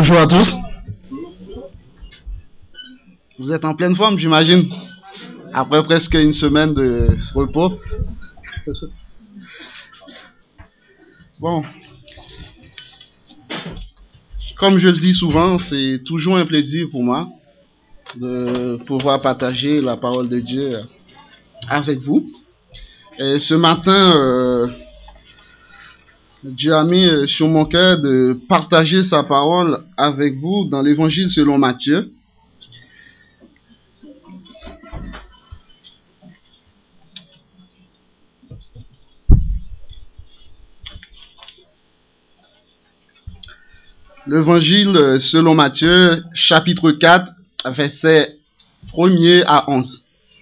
Bonjour à tous. Vous êtes en pleine forme, j'imagine, après presque une semaine de repos. Bon, comme je le dis souvent, c'est toujours un plaisir pour moi de pouvoir partager la parole de Dieu avec vous. Et ce matin, Dieu a mis sur mon cœur de partager sa parole avec vous dans l'Évangile selon Matthieu. L'Évangile selon Matthieu, chapitre 4, versets 1er à 11.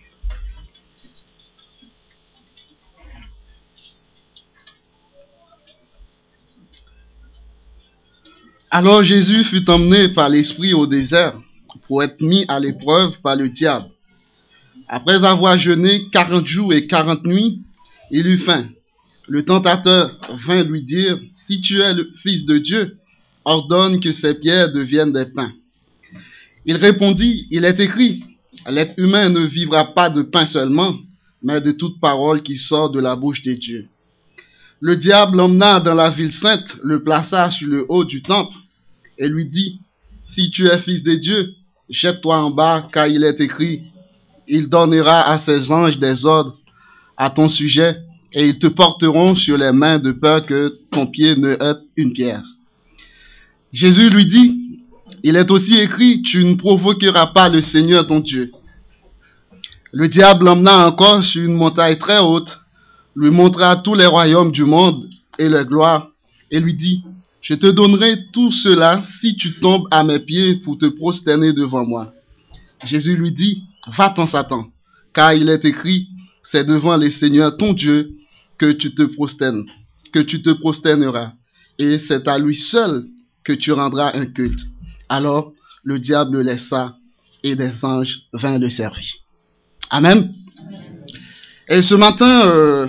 Alors Jésus fut emmené par l'Esprit au désert pour être mis à l'épreuve par le diable. Après avoir jeûné 40 jours et 40 nuits, il eut faim. Le tentateur vint lui dire, « Si tu es le Fils de Dieu, ordonne que ces pierres deviennent des pains. » Il répondit, « Il est écrit, l'être humain ne vivra pas de pain seulement, mais de toute parole qui sort de la bouche de Dieu. » Le diable l'emmena dans la ville sainte, le plaça sur le haut du temple et lui dit, « Si tu es fils de Dieu, jette-toi en bas, car il est écrit, il donnera à ses anges des ordres à ton sujet, et ils te porteront sur les mains de peur que ton pied ne heurte une pierre. » Jésus lui dit, « Il est aussi écrit, tu ne provoqueras pas le Seigneur ton Dieu. » Le diable l'emmena encore sur une montagne très haute, lui montra tous les royaumes du monde et leur gloire, et lui dit, « Je te donnerai tout cela si tu tombes à mes pieds pour te prosterner devant moi. » Jésus lui dit, « Va-t'en Satan, car il est écrit, c'est devant le Seigneur ton Dieu que tu te prosterneras, et c'est à lui seul que tu rendras un culte. » Alors le diable le laissa, et des anges vinrent le servir. Amen. Et ce matin,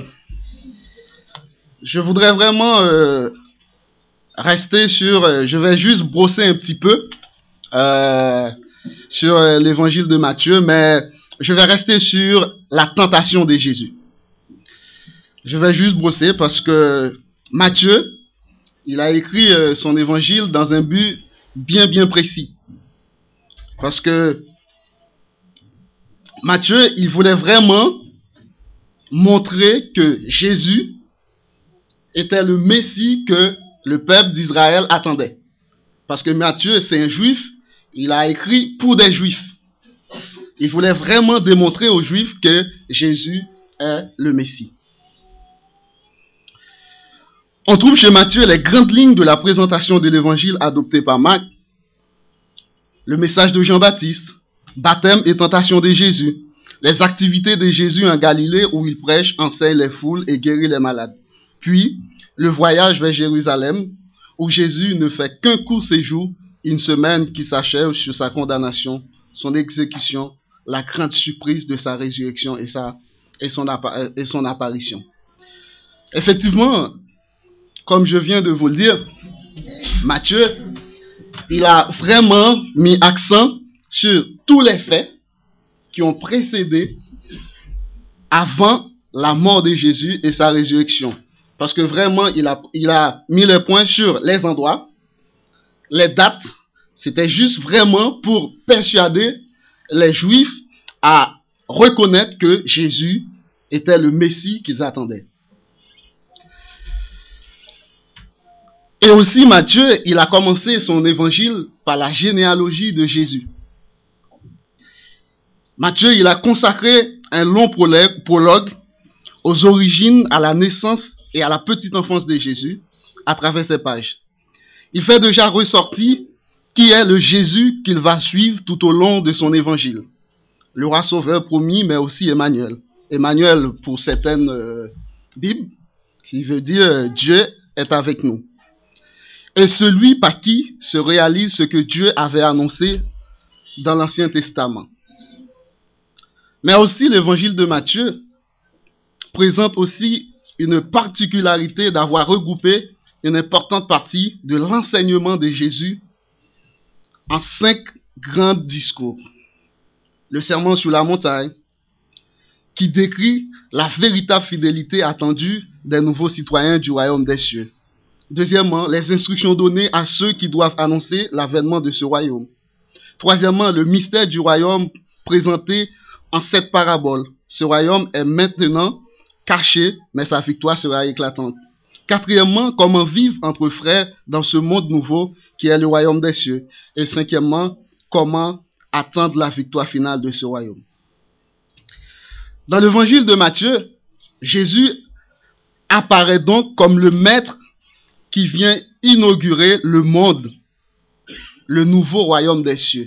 je voudrais vraiment rester sur, je vais juste brosser un petit peu sur l'évangile de Matthieu, mais je vais rester sur la tentation de Jésus. Je vais juste brosser parce que Matthieu, il a écrit son évangile dans un but bien précis. Parce que Matthieu, il voulait vraiment montrer que Jésus était le Messie que le peuple d'Israël attendait. Parce que Matthieu, c'est un juif, il a écrit pour des juifs. Il voulait vraiment démontrer aux juifs que Jésus est le Messie. On trouve chez Matthieu les grandes lignes de la présentation de l'évangile adopté par Marc, le message de Jean-Baptiste, baptême et tentation de Jésus, les activités de Jésus en Galilée où il prêche, enseigne les foules et guérit les malades. Puis, le voyage vers Jérusalem où Jésus ne fait qu'un court séjour, une semaine qui s'achève sur sa condamnation, son exécution, la grande surprise de sa résurrection et son apparition. Effectivement, comme je viens de vous le dire, Matthieu, il a vraiment mis accent sur tous les faits qui ont précédé avant la mort de Jésus et sa résurrection. Parce que vraiment, il a mis le point sur les endroits, les dates. C'était juste vraiment pour persuader les Juifs à reconnaître que Jésus était le Messie qu'ils attendaient. Et aussi, Matthieu, il a commencé son évangile par la généalogie de Jésus. Matthieu, il a consacré un long prologue aux origines, à la naissance et à la petite enfance de Jésus à travers ces pages. Il fait déjà ressortir qui est le Jésus qu'il va suivre tout au long de son évangile. Le roi sauveur promis, mais aussi Emmanuel. Emmanuel pour certaines Bibles, qui veut dire Dieu est avec nous. Et celui par qui se réalise ce que Dieu avait annoncé dans l'Ancien Testament. Mais aussi l'évangile de Matthieu présente aussi une particularité d'avoir regroupé une importante partie de l'enseignement de Jésus en 5 grands discours. Le sermon sur la montagne, qui décrit la véritable fidélité attendue des nouveaux citoyens du royaume des cieux. Deuxièmement, les instructions données à ceux qui doivent annoncer l'avènement de ce royaume. Troisièmement, le mystère du royaume présenté en 7 paraboles. Ce royaume est maintenant caché, mais sa victoire sera éclatante. Quatrièmement, comment vivre entre frères dans ce monde nouveau qui est le royaume des cieux. Et cinquièmement, comment attendre la victoire finale de ce royaume. Dans l'évangile de Matthieu, Jésus apparaît donc comme le maître qui vient inaugurer le monde, le nouveau royaume des cieux.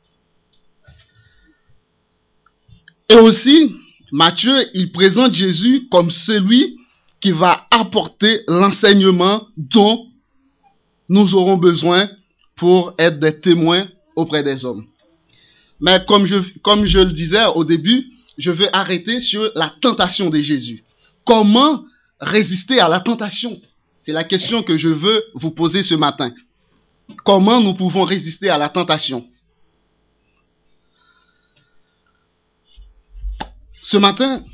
Et aussi, Matthieu, il présente Jésus comme celui qui va apporter l'enseignement dont nous aurons besoin pour être des témoins auprès des hommes. Mais comme je le disais au début, je veux arrêter sur la tentation de Jésus. Comment résister à la tentation? C'est la question que je veux vous poser ce matin. Comment nous pouvons résister à la tentation? Ce matin,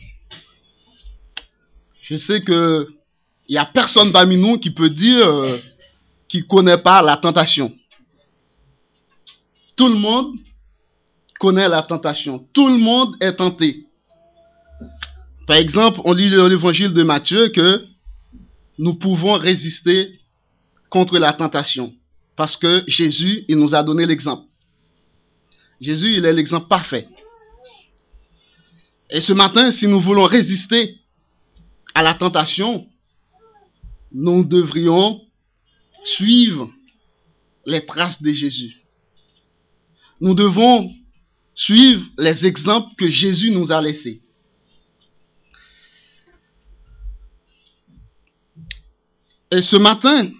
je sais que il n'y a personne parmi nous qui peut dire qu'il ne connaît pas la tentation. Tout le monde connaît la tentation. Tout le monde est tenté. Par exemple, on lit dans l'évangile de Matthieu que nous pouvons résister contre la tentation. Parce que Jésus, il nous a donné l'exemple. Jésus, il est l'exemple parfait. Et ce matin, si nous voulons résister à la tentation, nous devrions suivre les traces de Jésus. Nous devons suivre les exemples que Jésus nous a laissés. Et ce matin,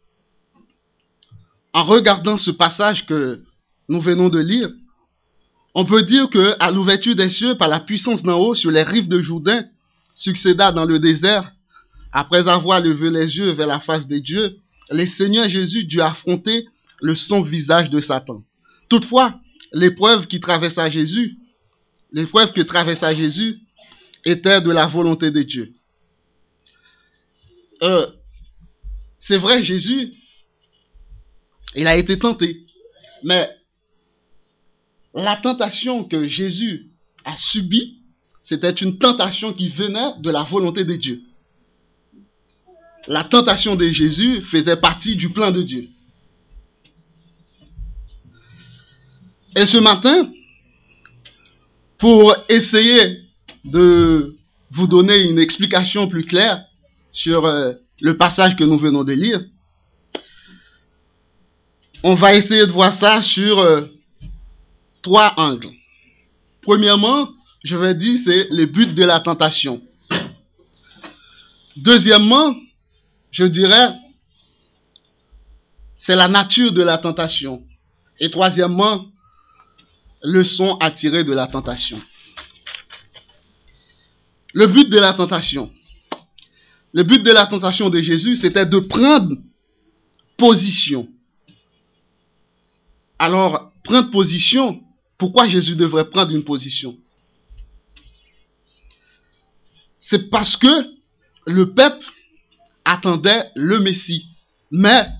en regardant ce passage que nous venons de lire, on peut dire que à l'ouverture des cieux, par la puissance d'en haut, sur les rives de Jourdain, succéda dans le désert, après avoir levé les yeux vers la face de Dieu, le Seigneur Jésus dut affronter le sombre visage de Satan. Toutefois, l'épreuve que traversa Jésus était de la volonté de Dieu. C'est vrai, Jésus, il a été tenté, mais la tentation que Jésus a subie, c'était une tentation qui venait de la volonté de Dieu. La tentation de Jésus faisait partie du plan de Dieu. Et ce matin, pour essayer de vous donner une explication plus claire sur le passage que nous venons de lire, on va essayer de voir ça sur 3 angles. Premièrement, je vais dire, c'est le but de la tentation. Deuxièmement, je dirais, c'est la nature de la tentation. Et troisièmement, leçon à tirer de la tentation. Le but de la tentation. Le but de la tentation de Jésus, c'était de prendre position. Alors, prendre position, pourquoi Jésus devrait prendre une position? C'est parce que le peuple attendait le Messie. Mais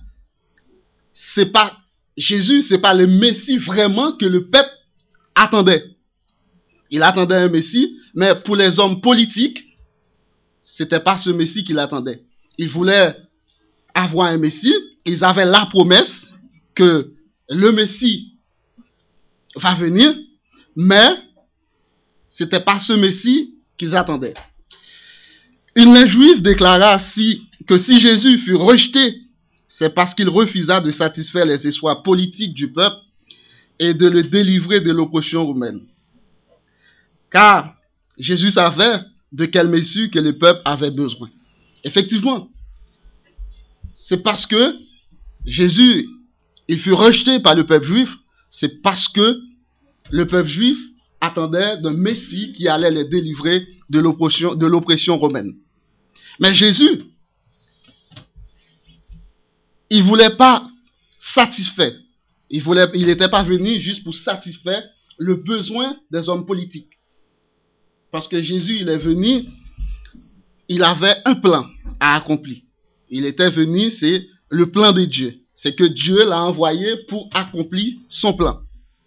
Jésus, c'est pas le Messie vraiment que le peuple attendait. Il attendait un Messie, mais pour les hommes politiques, c'était pas ce Messie qu'il attendait. Ils voulaient avoir un Messie, ils avaient la promesse que le Messie va venir, mais c'était pas ce Messie qu'ils attendaient. Une loi juive déclara que si Jésus fut rejeté, c'est parce qu'il refusa de satisfaire les espoirs politiques du peuple et de le délivrer de l'oppression romaine. Car Jésus savait de quel Messie que le peuple avait besoin. Effectivement, c'est parce que Jésus, il fut rejeté par le peuple juif, c'est parce que le peuple juif attendait d'un Messie qui allait les délivrer de l'oppression romaine. Mais Jésus, il ne voulait pas satisfaire Il n'était pas venu juste pour satisfaire le besoin des hommes politiques. Parce que Jésus, il est venu, il avait un plan à accomplir. Il était venu, c'est le plan de Dieu. C'est que Dieu l'a envoyé pour accomplir son plan.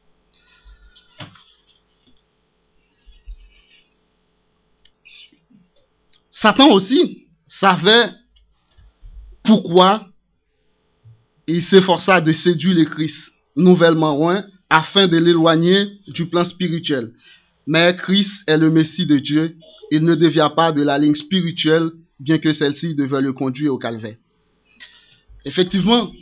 Satan aussi savait pourquoi il s'efforça de séduire le Christ nouvellement oint afin de l'éloigner du plan spirituel. Mais Christ est le Messie de Dieu. Il ne dévia pas de la ligne spirituelle, bien que celle-ci devait le conduire au calvaire. Effectivement,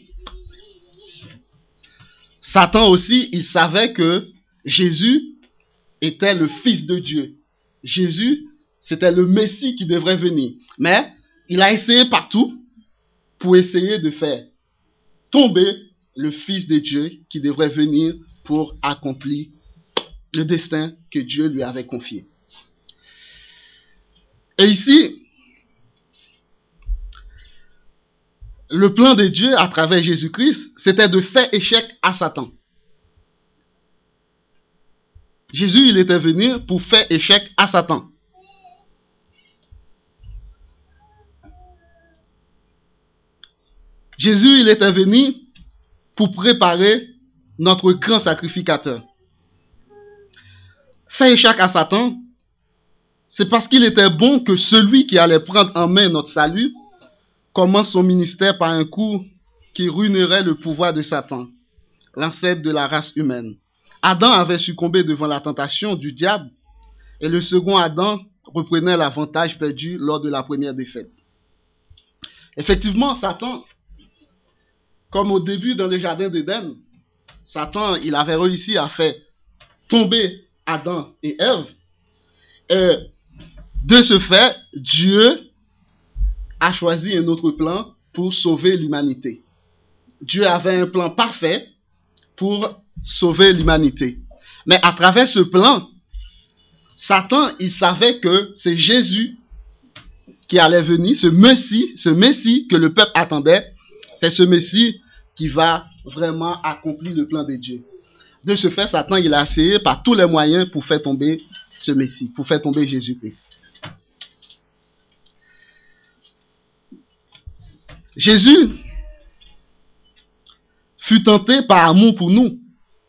Satan aussi, il savait que Jésus était le Fils de Dieu. Jésus, c'était le Messie qui devrait venir. Mais il a essayé partout pour essayer de faire tomber le Fils de Dieu qui devrait venir pour accomplir le destin que Dieu lui avait confié. Et ici, le plan de Dieu à travers Jésus-Christ, c'était de faire échec à Satan. Jésus, il était venu pour faire échec à Satan. Jésus, il était venu pour préparer notre grand sacrificateur. Faire échec à Satan, c'est parce qu'il était bon que celui qui allait prendre en main notre salut commence son ministère par un coup qui ruinerait le pouvoir de Satan, l'ancêtre de la race humaine. Adam avait succombé devant la tentation du diable et le second Adam reprenait l'avantage perdu lors de la première défaite. Effectivement, Satan, comme au début dans le jardin d'Éden, Satan, il avait réussi à faire tomber Adam et Ève. Et de ce fait, Dieu a choisi un autre plan pour sauver l'humanité. Dieu avait un plan parfait pour sauver l'humanité. Mais à travers ce plan, Satan, il savait que c'est Jésus qui allait venir, ce Messie que le peuple attendait. C'est ce Messie qui va vraiment accomplir le plan de Dieu. De ce fait, Satan, il a essayé par tous les moyens pour faire tomber ce Messie, pour faire tomber Jésus-Christ. Jésus fut tenté par amour pour nous.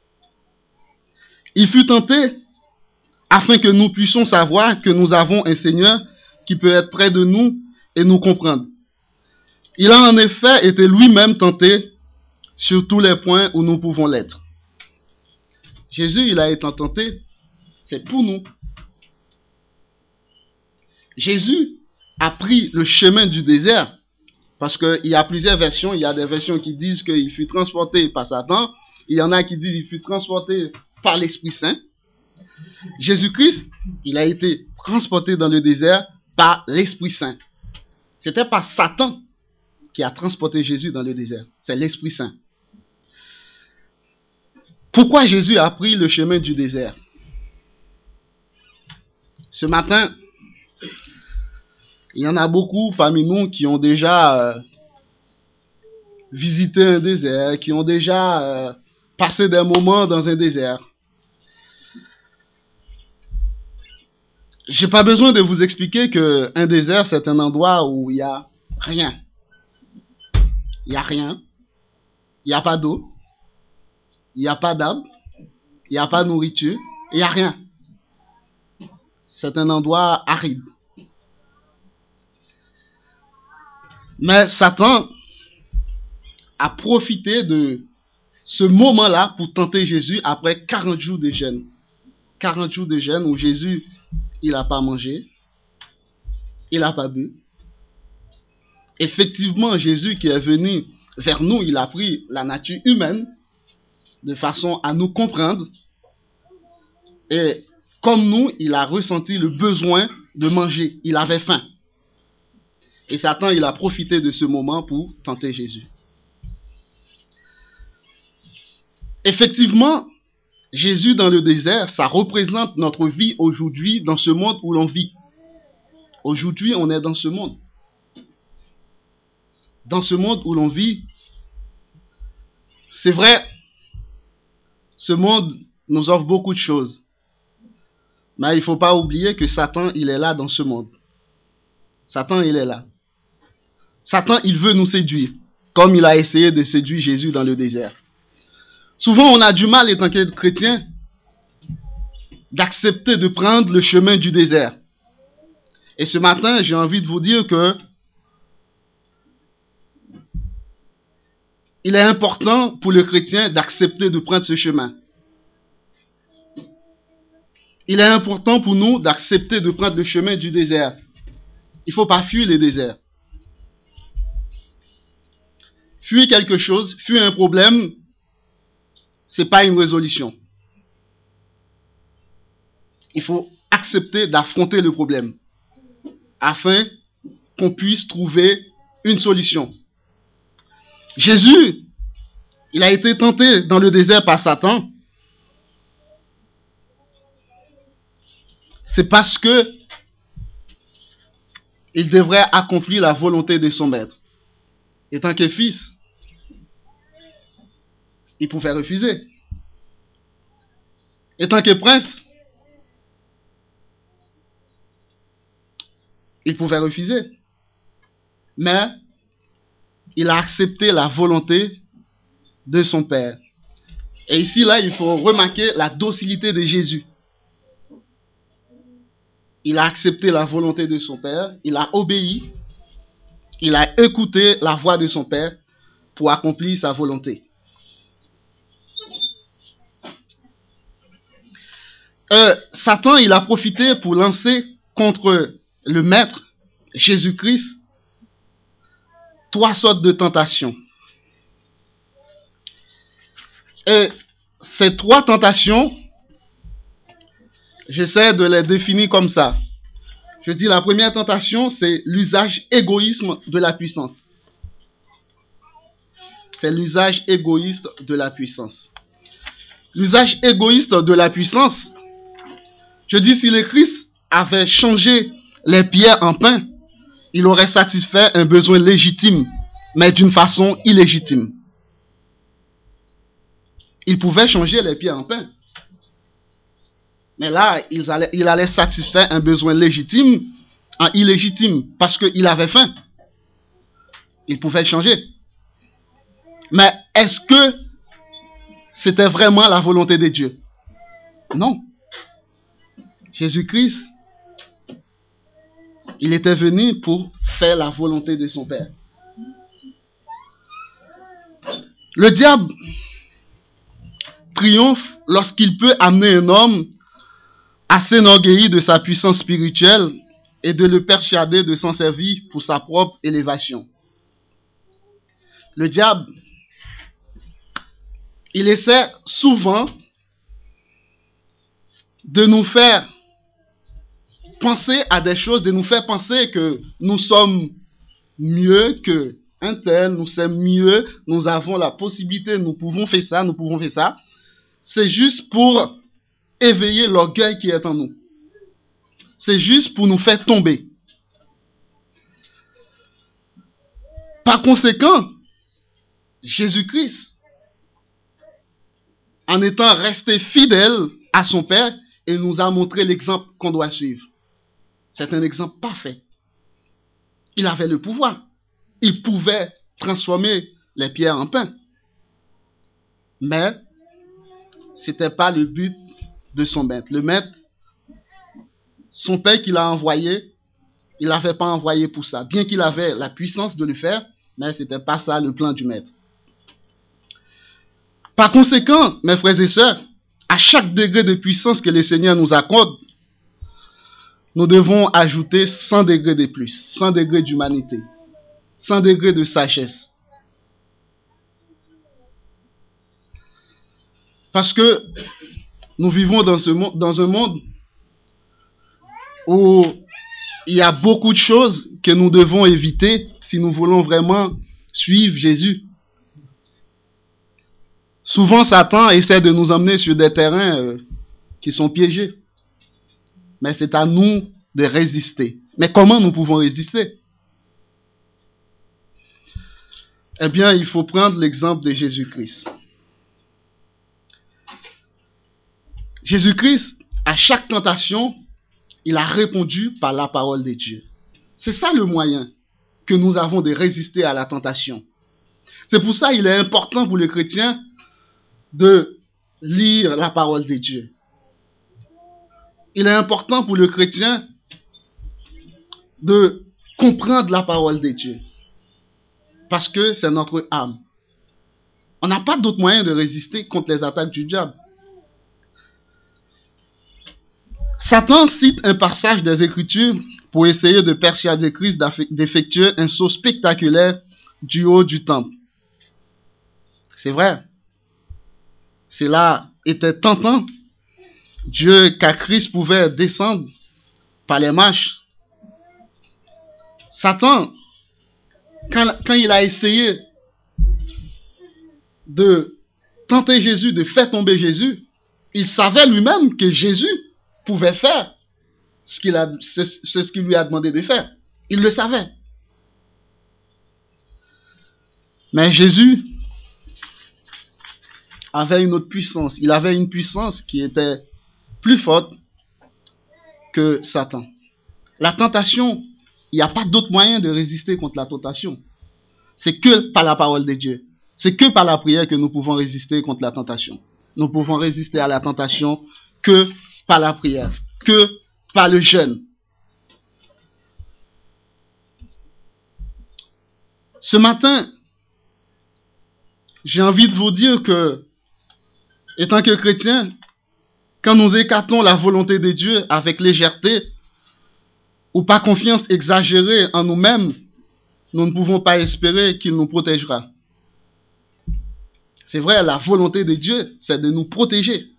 Il fut tenté afin que nous puissions savoir que nous avons un Seigneur qui peut être près de nous et nous comprendre. Il a en effet été lui-même tenté sur tous les points où nous pouvons l'être. Jésus, il a été tenté, c'est pour nous. Jésus a pris le chemin du désert, parce qu'il y a plusieurs versions. Il y a des versions qui disent qu'il fut transporté par Satan. Il y en a qui disent qu'il fut transporté par l'Esprit Saint. Jésus-Christ, il a été transporté dans le désert par l'Esprit Saint. C'était pas Satan qui a transporté Jésus dans le désert. C'est l'Esprit Saint. Pourquoi Jésus a pris le chemin du désert? Ce matin, il y en a beaucoup parmi nous qui ont déjà visité un désert, qui ont déjà passé des moments dans un désert. J'ai pas besoin de vous expliquer qu'un désert, c'est un endroit où il n'y a rien. Il n'y a rien. Il n'y a pas d'eau. Il n'y a pas d'arbre. Il n'y a pas de nourriture. Il n'y a rien. C'est un endroit aride. Mais Satan a profité de ce moment-là pour tenter Jésus après 40 jours de jeûne. 40 jours de jeûne où Jésus, il n'a pas mangé, il n'a pas bu. Effectivement, Jésus qui est venu vers nous, il a pris la nature humaine de façon à nous comprendre. Et comme nous, il a ressenti le besoin de manger. Il avait faim. Et Satan, il a profité de ce moment pour tenter Jésus. Effectivement, Jésus dans le désert, ça représente notre vie aujourd'hui dans ce monde où l'on vit. Aujourd'hui, on est dans ce monde. Dans ce monde où l'on vit, c'est vrai, Ce monde nous offre beaucoup de choses. Mais il ne faut pas oublier que Satan, il est là dans ce monde. Satan, il est là. Satan, il veut nous séduire, comme il a essayé de séduire Jésus dans le désert. Souvent, on a du mal, étant que chrétien, d'accepter de prendre le chemin du désert. Et ce matin, j'ai envie de vous dire que il est important pour le chrétien d'accepter de prendre ce chemin. Il est important pour nous d'accepter de prendre le chemin du désert. Il ne faut pas fuir le désert. Fuir quelque chose, fuir un problème, ce n'est pas une résolution. Il faut accepter d'affronter le problème afin qu'on puisse trouver une solution. Jésus, il a été tenté dans le désert par Satan. C'est parce que il devrait accomplir la volonté de son maître. Étant que fils, il pouvait refuser. Étant que prince, il pouvait refuser. Mais il a accepté la volonté de son père. Et ici, là, il faut remarquer la docilité de Jésus. Il a accepté la volonté de son père, il a obéi, il a écouté la voix de son père pour accomplir sa volonté. Satan, il a profité pour lancer contre le Maître, Jésus-Christ, 3 sortes de tentations. Et ces 3 tentations, j'essaie de les définir comme ça. Je dis la première tentation, c'est l'usage égoïsme de la puissance. C'est l'usage égoïste de la puissance. L'usage égoïste de la puissance, je dis si le Christ avait changé les pierres en pain, il aurait satisfait un besoin légitime, mais d'une façon illégitime. Il pouvait changer les pierres en pain. Mais là, il allait satisfaire un besoin légitime en illégitime, parce qu'il avait faim. Il pouvait changer. Mais est-ce que c'était vraiment la volonté de Dieu? Non. Jésus-Christ, il était venu pour faire la volonté de son Père. Le diable triomphe lorsqu'il peut amener un homme à s'enorgueillir de sa puissance spirituelle et de le persuader de s'en servir pour sa propre élévation. Le diable, il essaie souvent de nous faire penser à des choses, de nous faire penser que nous sommes mieux qu'un tel, nous sommes mieux, nous avons la possibilité, nous pouvons faire ça, nous pouvons faire ça. C'est juste pour éveiller l'orgueil qui est en nous. C'est juste pour nous faire tomber. Par conséquent, Jésus-Christ, en étant resté fidèle à son Père, il nous a montré l'exemple qu'on doit suivre. C'est un exemple parfait. Il avait le pouvoir. Il pouvait transformer les pierres en pain. Mais ce n'était pas le but de son maître. Le maître, son père qu'il a envoyé, il ne l'avait pas envoyé pour ça. Bien qu'il avait la puissance de le faire, mais ce n'était pas ça le plan du maître. Par conséquent, mes frères et sœurs, à chaque degré de puissance que le Seigneur nous accorde, nous devons ajouter 100 degrés de plus, 100 degrés d'humanité, 100 degrés de sagesse. Parce que nous vivons dans un monde où il y a beaucoup de choses que nous devons éviter si nous voulons vraiment suivre Jésus. Souvent, Satan essaie de nous emmener sur des terrains qui sont piégés. Mais c'est à nous de résister. Mais comment nous pouvons résister? Eh bien, il faut prendre l'exemple de Jésus-Christ. Jésus-Christ, à chaque tentation, il a répondu par la parole de Dieu. C'est ça le moyen que nous avons de résister à la tentation. C'est pour ça qu'il est important pour les chrétiens de lire la parole de Dieu. Il est important pour le chrétien de comprendre la parole de Dieu. Parce que c'est notre âme. On n'a pas d'autre moyen de résister contre les attaques du diable. Satan cite un passage des Écritures pour essayer de persuader Christ d'effectuer un saut spectaculaire du haut du temple. C'est vrai. Cela était tentant. Car Christ pouvait descendre par les marches. Satan, quand il a essayé de tenter Jésus, de faire tomber Jésus, il savait lui-même que Jésus pouvait faire ce qu'il lui a demandé de faire. Il le savait. Mais Jésus avait une autre puissance. Il avait une puissance qui était plus forte que Satan. La tentation, il n'y a pas d'autre moyen de résister contre la tentation. C'est que par la parole de Dieu. C'est que par la prière que nous pouvons résister contre la tentation. Nous pouvons résister à la tentation que par la prière, que par le jeûne. Ce matin, j'ai envie de vous dire que, étant que chrétien, quand nous écartons la volonté de Dieu avec légèreté ou par confiance exagérée en nous-mêmes, nous ne pouvons pas espérer qu'il nous protégera. C'est vrai, la volonté de Dieu, c'est de nous protéger.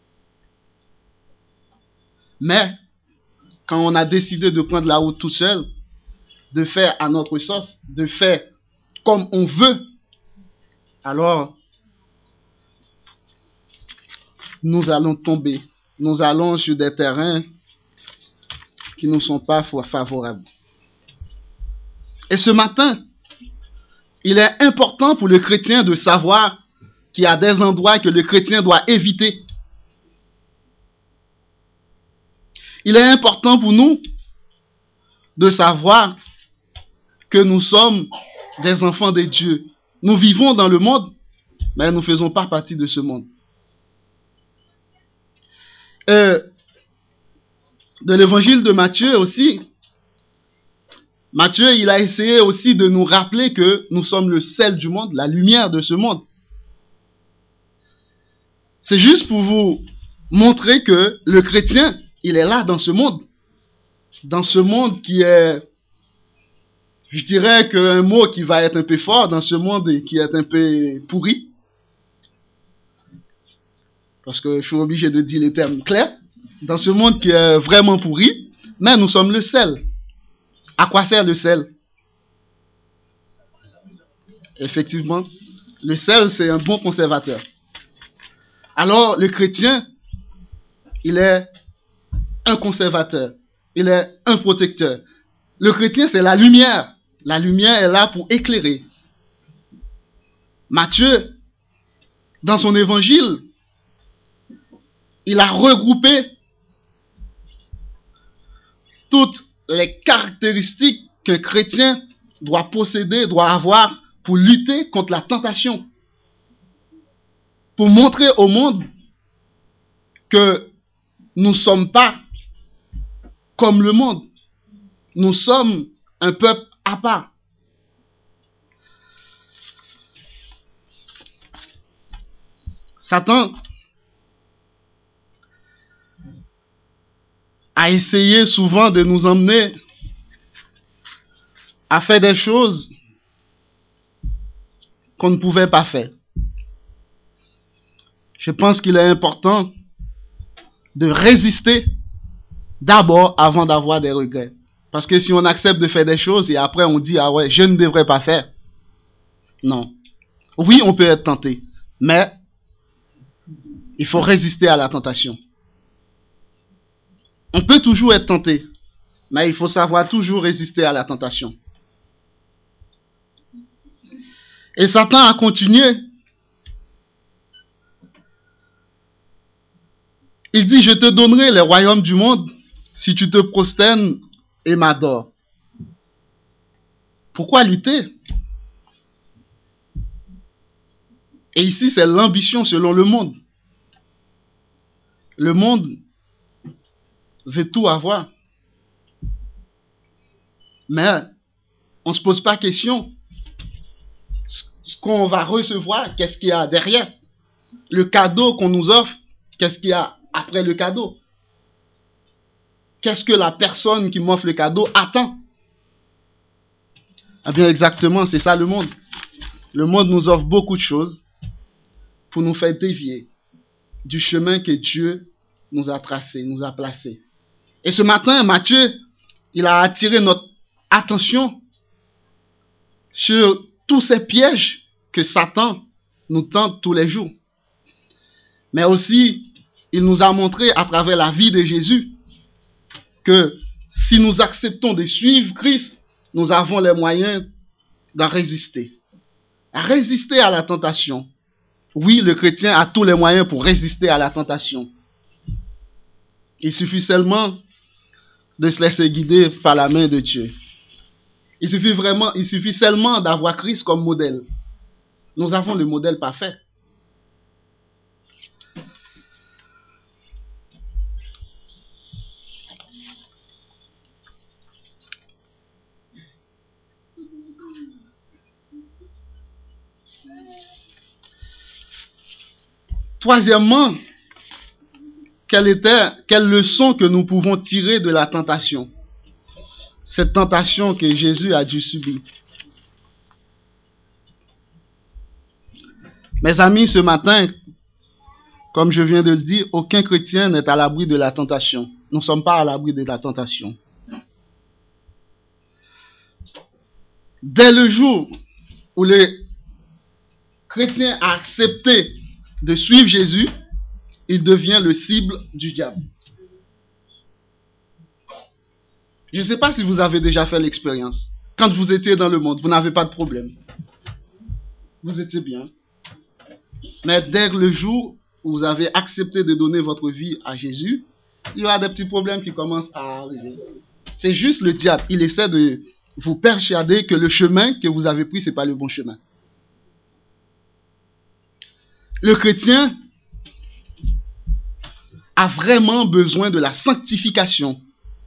Mais, quand on a décidé de prendre la route tout seul, de faire à notre sauce, de faire comme on veut, alors nous allons tomber. Nous allons sur des terrains qui ne sont pas favorables. Et ce matin, il est important pour le chrétien de savoir qu'il y a des endroits que le chrétien doit éviter. Il est important pour nous de savoir que nous sommes des enfants de Dieu. Nous vivons dans le monde, mais nous ne faisons pas partie de ce monde. De l'évangile de Matthieu aussi, Matthieu, il a essayé aussi de nous rappeler que nous sommes le sel du monde, la lumière de ce monde. C'est juste pour vous montrer que le chrétien, il est là dans ce monde. Dans ce monde qui est, je dirais qu'un mot qui va être un peu fort, dans ce monde qui est un peu pourri. Parce que je suis obligé de dire les termes clairs. Dans ce monde qui est vraiment pourri, mais nous sommes le sel. À quoi sert le sel? Effectivement, le sel, c'est un bon conservateur. Alors, le chrétien, il est un conservateur. Il est un protecteur. Le chrétien, c'est la lumière. La lumière est là pour éclairer. Matthieu, dans son évangile, il a regroupé toutes les caractéristiques qu'un chrétien doit posséder, doit avoir pour lutter contre la tentation. Pour montrer au monde que nous ne sommes pas comme le monde. Nous sommes un peuple à part. Satan a essayé souvent de nous emmener à faire des choses qu'on ne pouvait pas faire. Je pense qu'il est important de résister d'abord avant d'avoir des regrets. Parce que si on accepte de faire des choses et après on dit « Ah ouais, je ne devrais pas faire ». Non. Oui, on peut être tenté, mais il faut résister à la tentation. On peut toujours être tenté, mais il faut savoir toujours résister à la tentation. Et Satan a continué. Il dit, je te donnerai les royaumes du monde si tu te prosternes et m'adores. Pourquoi lutter? Et ici, c'est l'ambition selon le monde. Le monde veut tout avoir. Mais on ne se pose pas question. Ce qu'on va recevoir, qu'est-ce qu'il y a derrière? Le cadeau qu'on nous offre, qu'est-ce qu'il y a après le cadeau? Qu'est-ce que la personne qui m'offre le cadeau attend? Eh bien, exactement, c'est ça le monde. Le monde nous offre beaucoup de choses pour nous faire dévier du chemin que Dieu nous a tracé, nous a placé. Et ce matin, Matthieu, il a attiré notre attention sur tous ces pièges que Satan nous tente tous les jours. Mais aussi, il nous a montré à travers la vie de Jésus que si nous acceptons de suivre Christ, nous avons les moyens d'en résister. À résister à la tentation. Oui, le chrétien a tous les moyens pour résister à la tentation. Il suffit seulement de se laisser guider par la main de Dieu. Il suffit seulement d'avoir Christ comme modèle. Nous avons le modèle parfait. Troisièmement, quelle leçon que nous pouvons tirer de la tentation? Cette tentation que Jésus a dû subir. Mes amis, ce matin, comme je viens de le dire, aucun chrétien n'est à l'abri de la tentation. Nous ne sommes pas à l'abri de la tentation. Dès le jour où le chrétien a accepté de suivre Jésus, il devient le cible du diable. Je ne sais pas si vous avez déjà fait l'expérience. Quand vous étiez dans le monde, vous n'avez pas de problème. Vous étiez bien. Mais dès le jour où vous avez accepté de donner votre vie à Jésus, il y aura des petits problèmes qui commencent à arriver. C'est juste le diable. Il essaie de vous persuader que le chemin que vous avez pris, ce n'est pas le bon chemin. Le chrétien a vraiment besoin de la sanctification.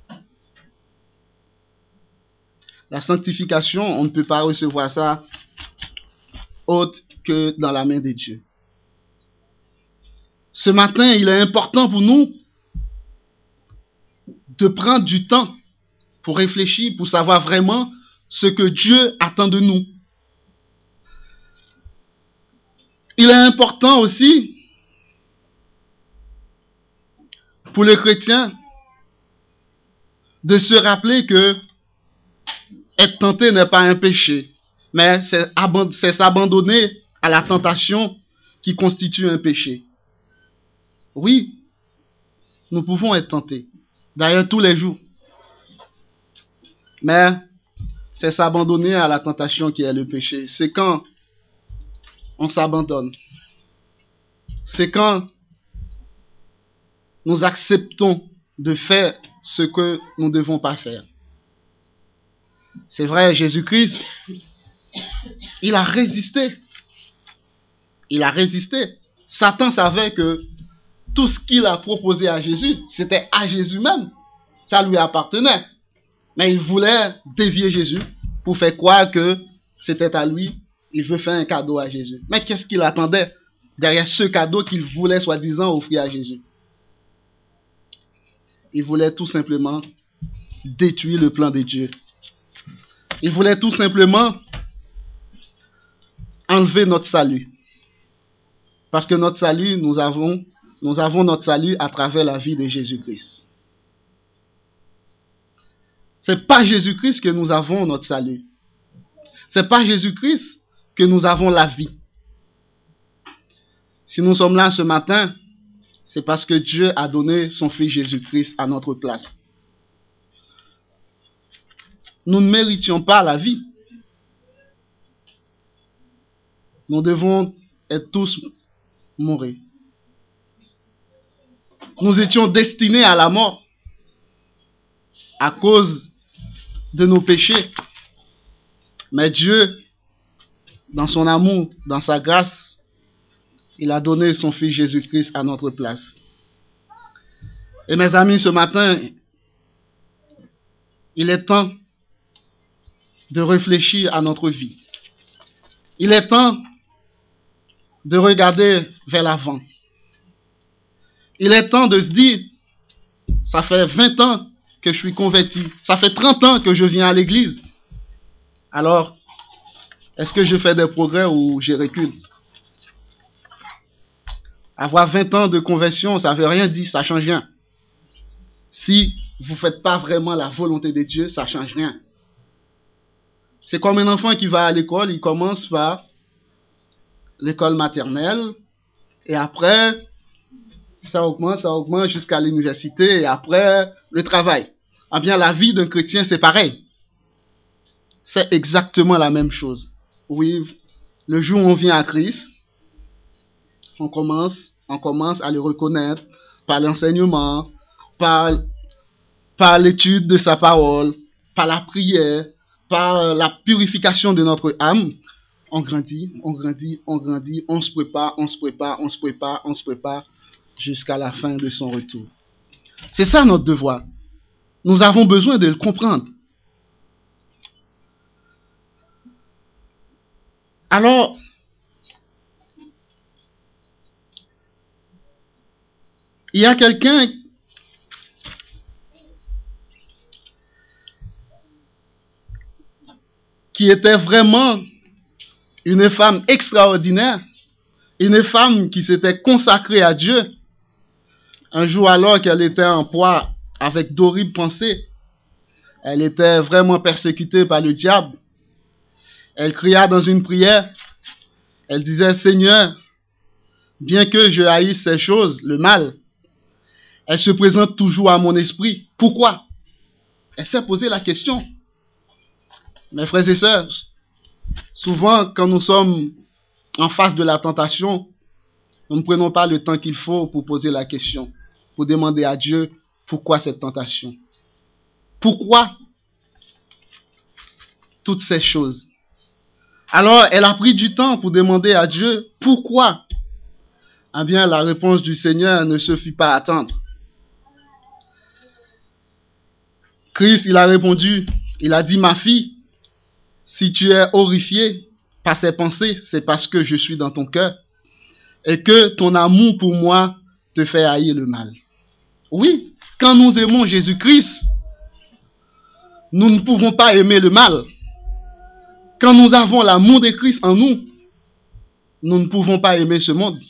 La sanctification, on ne peut pas recevoir ça autre que dans la main de Dieu. Ce matin, il est important pour nous de prendre du temps pour réfléchir, pour savoir vraiment ce que Dieu attend de nous. Il est important aussi pour le chrétien de se rappeler que être tenté n'est pas un péché, mais c'est s'abandonner à la tentation qui constitue un péché. Oui, nous pouvons être tentés, d'ailleurs tous les jours. Mais c'est s'abandonner à la tentation qui est le péché. C'est quand on s'abandonne. C'est quand nous acceptons de faire ce que nous ne devons pas faire. C'est vrai, Jésus-Christ, il a résisté. Il a résisté. Satan savait que tout ce qu'il a proposé à Jésus, c'était à Jésus même. Ça lui appartenait. Mais il voulait dévier Jésus pour faire croire que c'était à lui. Il veut faire un cadeau à Jésus. Mais qu'est-ce qu'il attendait derrière ce cadeau qu'il voulait soi-disant offrir à Jésus? Il voulait tout simplement détruire le plan de Dieu. Il voulait tout simplement enlever notre salut. Parce que notre salut, nous avons notre salut à travers la vie de Jésus-Christ. C'est pas Jésus-Christ que nous avons notre salut. C'est pas Jésus-Christ que nous avons la vie. Si nous sommes là ce matin, c'est parce que Dieu a donné son Fils Jésus-Christ à notre place. Nous ne méritions pas la vie. Nous devons être tous mourir. nous étions destinés à la mort à cause de nos péchés. Mais Dieu, dans son amour, dans sa grâce, il a donné son Fils Jésus-Christ à notre place. Et mes amis, ce matin, il est temps de réfléchir à notre vie. Il est temps de regarder vers l'avant. Il est temps de se dire, ça fait 20 ans que je suis converti. Ça fait 30 ans que je viens à l'église. Alors, est-ce que je fais des progrès ou je recule? Avoir 20 ans de conversion, ça ne veut rien dire, ça ne change rien. Si vous ne faites pas vraiment la volonté de Dieu, ça ne change rien. C'est comme un enfant qui va à l'école, il commence par l'école maternelle, et après, ça augmente jusqu'à l'université, et après, le travail. Eh bien, la vie d'un chrétien, c'est pareil. C'est exactement la même chose. Oui, le jour où on vient à Christ, on commence à le reconnaître par l'enseignement, par l'étude de sa parole, par la prière, par la purification de notre âme. On grandit, on se prépare, jusqu'à la fin de son retour. C'est ça notre devoir. Nous avons besoin de le comprendre. Alors, il y a quelqu'un qui était vraiment une femme extraordinaire, une femme qui s'était consacrée à Dieu. Un jour, alors qu'elle était en proie avec d'horribles pensées, elle était vraiment persécutée par le diable. Elle cria dans une prière, elle disait, Seigneur, bien que je haïsse ces choses, le mal, elle se présente toujours à mon esprit. Pourquoi? Elle s'est posé la question. Mes frères et sœurs, souvent quand nous sommes en face de la tentation, nous ne prenons pas le temps qu'il faut pour poser la question, pour demander à Dieu pourquoi cette tentation. Pourquoi toutes ces choses? Alors, elle a pris du temps pour demander à Dieu pourquoi. Eh bien, la réponse du Seigneur ne se fit pas attendre. Christ, il a répondu, il a dit, ma fille, si tu es horrifiée par ces pensées, c'est parce que je suis dans ton cœur et que ton amour pour moi te fait haïr le mal. Oui, quand nous aimons Jésus-Christ, nous ne pouvons pas aimer le mal. Quand nous avons l'amour de Christ en nous, nous ne pouvons pas aimer ce monde.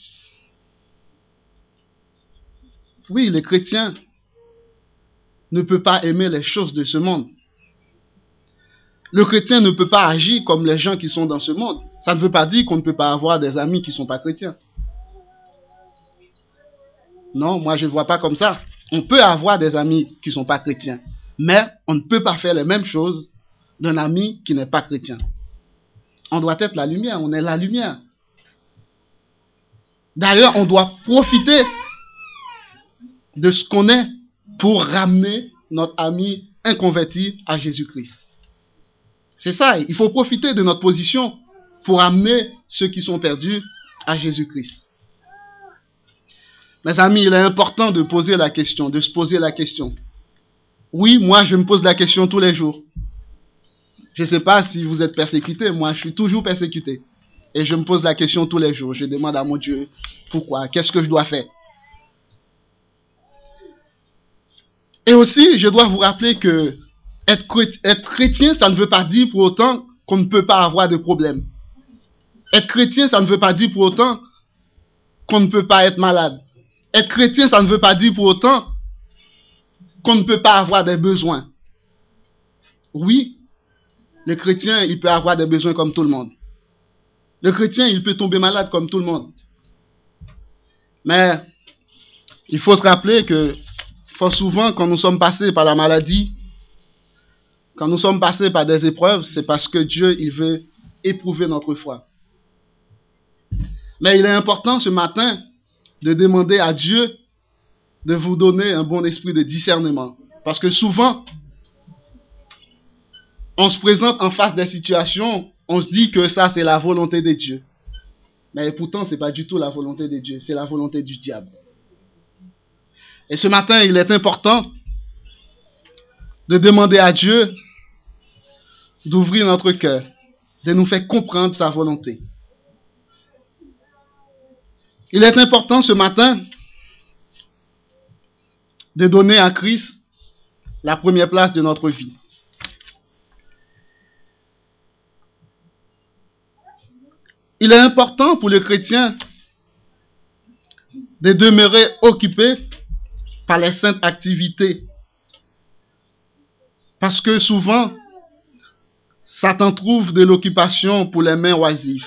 Oui, le chrétien ne peut pas aimer les choses de ce monde. Le chrétien ne peut pas agir comme les gens qui sont dans ce monde. Ça ne veut pas dire qu'on ne peut pas avoir des amis qui ne sont pas chrétiens. Non, moi je ne vois pas comme ça. On peut avoir des amis qui ne sont pas chrétiens, mais on ne peut pas faire les mêmes choses d'un ami qui n'est pas chrétien. On doit être la lumière, on est la lumière. D'ailleurs, on doit profiter de ce qu'on est pour ramener notre ami inconverti à Jésus-Christ. C'est ça, il faut profiter de notre position pour amener ceux qui sont perdus à Jésus-Christ. Mes amis, il est important de poser la question, de se poser la question. Oui, moi je me pose la question tous les jours. Je ne sais pas si vous êtes persécuté, moi je suis toujours persécuté. Et je me pose la question tous les jours. Je demande à mon Dieu, pourquoi? Qu'est-ce que je dois faire? Et aussi, je dois vous rappeler que être chrétien, ça ne veut pas dire pour autant qu'on ne peut pas avoir de problème. Être chrétien, ça ne veut pas dire pour autant qu'on ne peut pas être malade. Être chrétien, ça ne veut pas dire pour autant qu'on ne peut pas avoir des besoins. Oui, le chrétien, il peut avoir des besoins comme tout le monde. Le chrétien, il peut tomber malade comme tout le monde. Mais il faut se rappeler que fort souvent, quand nous sommes passés par la maladie, quand nous sommes passés par des épreuves, c'est parce que Dieu, il veut éprouver notre foi. Mais il est important ce matin de demander à Dieu de vous donner un bon esprit de discernement. Parce que souvent, on se présente en face des situations, on se dit que ça, c'est la volonté de Dieu. Mais pourtant, ce n'est pas du tout la volonté de Dieu, c'est la volonté du diable. Et ce matin, il est important de demander à Dieu d'ouvrir notre cœur, de nous faire comprendre sa volonté. Il est important ce matin de donner à Christ la première place de notre vie. Il est important pour le chrétien de demeurer occupé par les saintes activités. Parce que souvent, Satan trouve de l'occupation pour les mains oisives.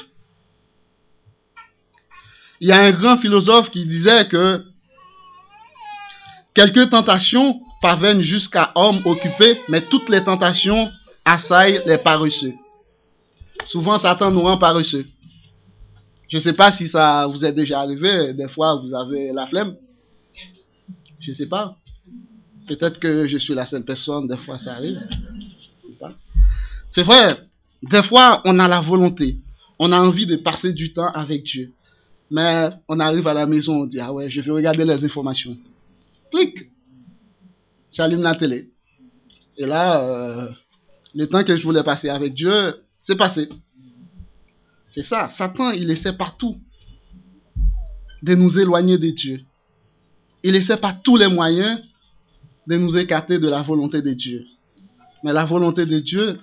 Il y a un grand philosophe qui disait que quelques tentations parviennent jusqu'à hommes occupés, mais toutes les tentations assaillent les paresseux. Souvent, Satan nous rend paresseux. Je ne sais pas si ça vous est déjà arrivé, des fois vous avez la flemme. Je ne sais pas. Peut-être que je suis la seule personne, des fois ça arrive. Je sais pas. C'est vrai, des fois on a la volonté, on a envie de passer du temps avec Dieu. Mais on arrive à la maison, on dit, ah ouais, je vais regarder les informations. Clic. J'allume la télé. Et là, le temps que je voulais passer avec Dieu, c'est passé. C'est ça, Satan, il essaie partout de nous éloigner de Dieu. Il essaie par tous les moyens de nous écarter de la volonté de Dieu. Mais la volonté de Dieu,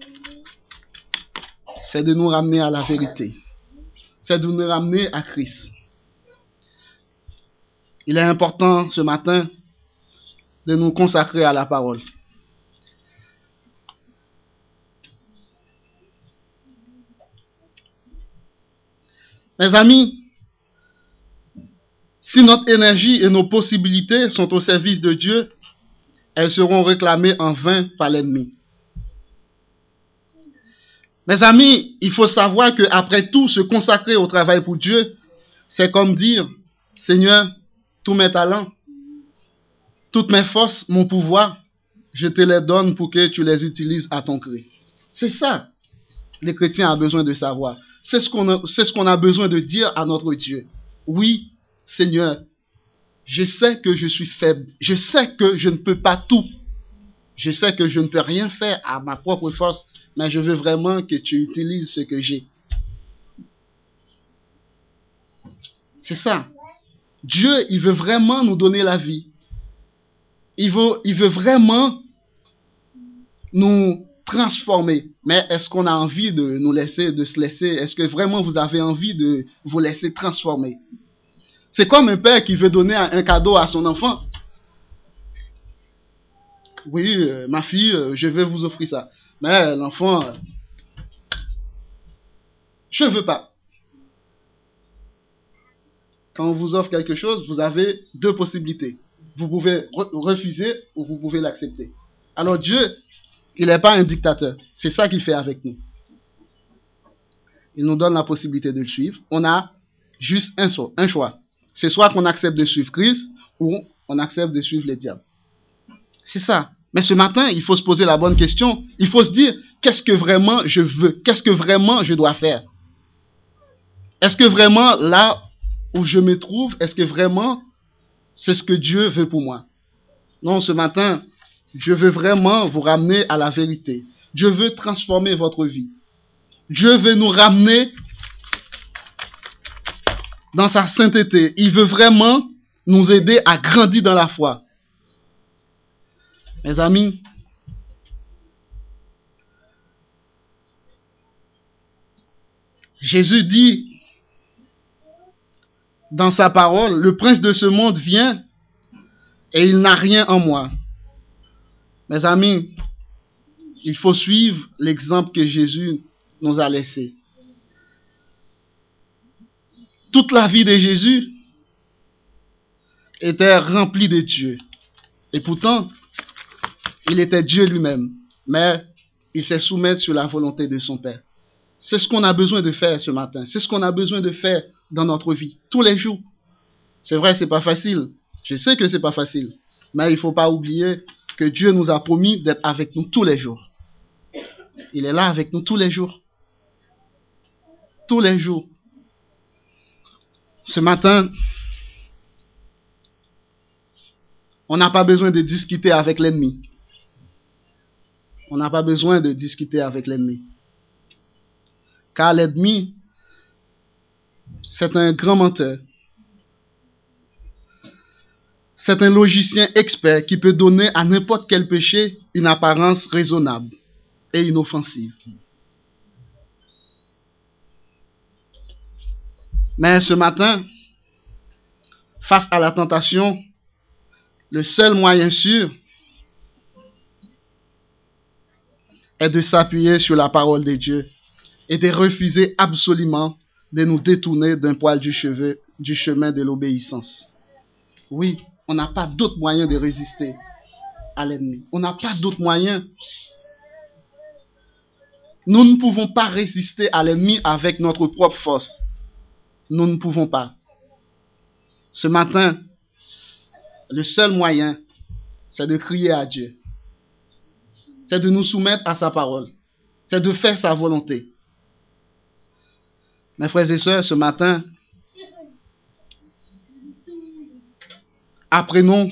c'est de nous ramener à la vérité. C'est de nous ramener à Christ. Il est important ce matin de nous consacrer à la parole. Mes amis, si notre énergie et nos possibilités sont au service de Dieu, elles seront réclamées en vain par l'ennemi. Mes amis, il faut savoir qu'après tout, se consacrer au travail pour Dieu, c'est comme dire, Seigneur, tous mes talents, toutes mes forces, mon pouvoir, je te les donne pour que tu les utilises à ton gré. C'est ça, les chrétiens ont besoin de savoir. C'est ce qu'on a besoin de dire à notre Dieu. Oui, Seigneur, je sais que je suis faible. Je sais que je ne peux pas tout. Je sais que je ne peux rien faire à ma propre force, mais je veux vraiment que tu utilises ce que j'ai. C'est ça. Dieu, il veut vraiment nous donner la vie. Il veut vraiment nous transformer. Mais est-ce qu'on a envie de se laisser? Est-ce que vraiment vous avez envie de vous laisser transformer? C'est comme un père qui veut donner un cadeau à son enfant. Oui, ma fille, je vais vous offrir ça. Mais l'enfant, je ne veux pas. Quand on vous offre quelque chose, vous avez deux possibilités. Vous pouvez refuser ou vous pouvez l'accepter. Alors Dieu, il n'est pas un dictateur. C'est ça qu'il fait avec nous. Il nous donne la possibilité de le suivre. On a juste un choix. C'est soit qu'on accepte de suivre Christ ou on accepte de suivre le diable. C'est ça. Mais ce matin, il faut se poser la bonne question. Il faut se dire, qu'est-ce que vraiment je veux? Qu'est-ce que vraiment je dois faire? Est-ce que vraiment là où je me trouve, est-ce que vraiment c'est ce que Dieu veut pour moi? Non, ce matin, Dieu veut vraiment vous ramener à la vérité. Dieu veut transformer votre vie. Dieu veut nous ramener dans sa sainteté. Il veut vraiment nous aider à grandir dans la foi. Mes amis, Jésus dit dans sa parole, le prince de ce monde vient et il n'a rien en moi. Mes amis, il faut suivre l'exemple que Jésus nous a laissé. Toute la vie de Jésus était remplie de Dieu. Et pourtant, il était Dieu lui-même. Mais il s'est soumis sur la volonté de son Père. C'est ce qu'on a besoin de faire ce matin. C'est ce qu'on a besoin de faire dans notre vie, tous les jours. C'est vrai, c'est pas facile. Je sais que c'est pas facile, mais il faut pas oublier que Dieu nous a promis d'être avec nous tous les jours. Il est là avec nous tous les jours. Tous les jours. Ce matin, on n'a pas besoin de discuter avec l'ennemi. On n'a pas besoin de discuter avec l'ennemi. Car l'ennemi, c'est un grand menteur. C'est un logicien expert qui peut donner à n'importe quel péché une apparence raisonnable et inoffensive. Mais ce matin, face à la tentation, le seul moyen sûr est de s'appuyer sur la parole de Dieu et de refuser absolument de nous détourner d'un poil du chemin de l'obéissance. Oui, on n'a pas d'autre moyen de résister à l'ennemi. On n'a pas d'autre moyen. Nous ne pouvons pas résister à l'ennemi avec notre propre force. Nous ne pouvons pas. Ce matin, le seul moyen, c'est de crier à Dieu. C'est de nous soumettre à sa parole. C'est de faire sa volonté. Mes frères et sœurs, ce matin, apprenons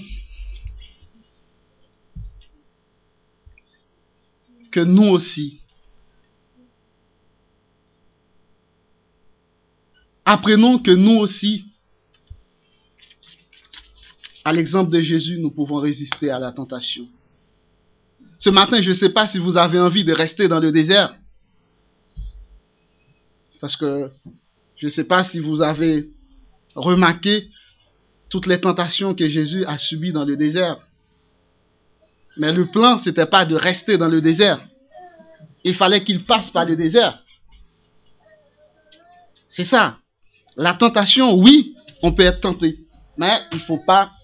que nous aussi, à l'exemple de Jésus, nous pouvons résister à la tentation. Ce matin, je ne sais pas si vous avez envie de rester dans le désert. Parce que je ne sais pas si vous avez remarqué toutes les tentations que Jésus a subies dans le désert. Mais le plan, ce n'était pas de rester dans le désert. Il fallait qu'il passe par le désert. C'est ça. La tentation, oui, on peut être tenté. Mais il ne faut pas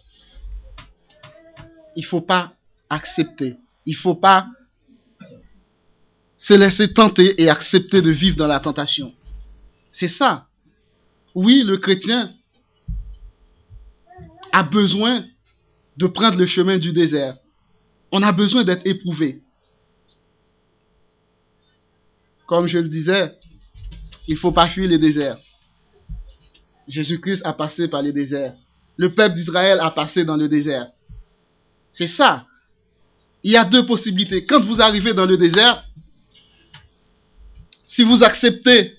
accepter. Il ne faut pas se laisser tenter et accepter de vivre dans la tentation. C'est ça. Oui, le chrétien a besoin de prendre le chemin du désert. On a besoin d'être éprouvé. Comme je le disais, il ne faut pas fuir le désert. Jésus-Christ a passé par le désert. Le peuple d'Israël a passé dans le désert. C'est ça. Il y a deux possibilités. Quand vous arrivez dans le désert, si vous acceptez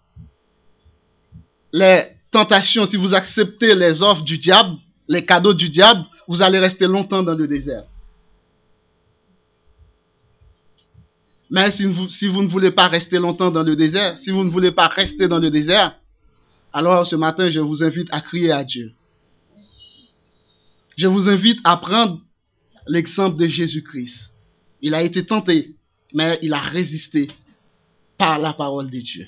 les tentations, si vous acceptez les offres du diable, les cadeaux du diable, vous allez rester longtemps dans le désert. Mais si vous ne voulez pas rester longtemps dans le désert, si vous ne voulez pas rester dans le désert, alors ce matin, je vous invite à crier à Dieu. Je vous invite à prendre l'exemple de Jésus-Christ. Il a été tenté, mais il a résisté par la parole de Dieu.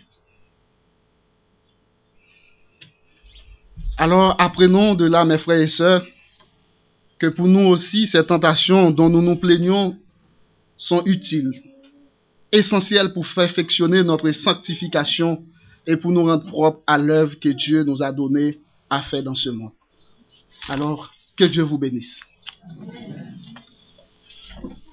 Alors, apprenons de là, mes frères et sœurs, que pour nous aussi, ces tentations dont nous nous plaignons sont utiles, essentielles pour perfectionner notre sanctification et pour nous rendre propres à l'œuvre que Dieu nous a donnée à faire dans ce monde. Alors, que Dieu vous bénisse.